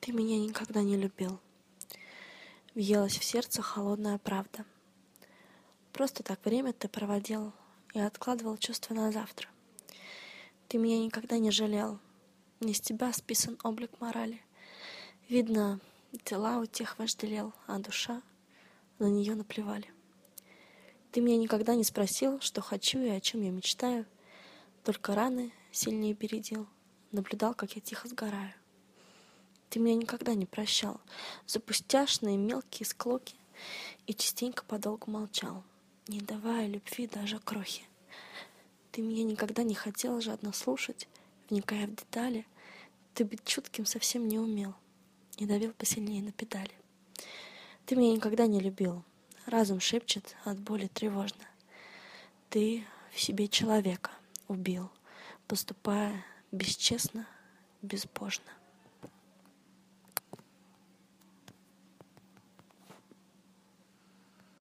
Ты меня никогда не любил. Въелась в сердце холодная правда. Просто так время ты проводил и откладывал чувства на завтра. Ты меня никогда не жалел. Не с тебя списан облик морали. Видно, тела у тех вожделел, а душа на нее наплевали. Ты меня никогда не спросил, что хочу и о чем я мечтаю. Только раны сильнее бередил, наблюдал, как я тихо сгораю. Ты меня никогда не прощал за пустяшные мелкие склоки и частенько подолгу молчал, не давая любви даже крохи. Ты меня никогда не хотел жадно слушать, вникая в детали. Ты быть чутким совсем не умел и давил посильнее на педали. Ты меня никогда не любил, разум шепчет от боли тревожно. Ты в себе человека убил, поступая бесчестно, безбожно.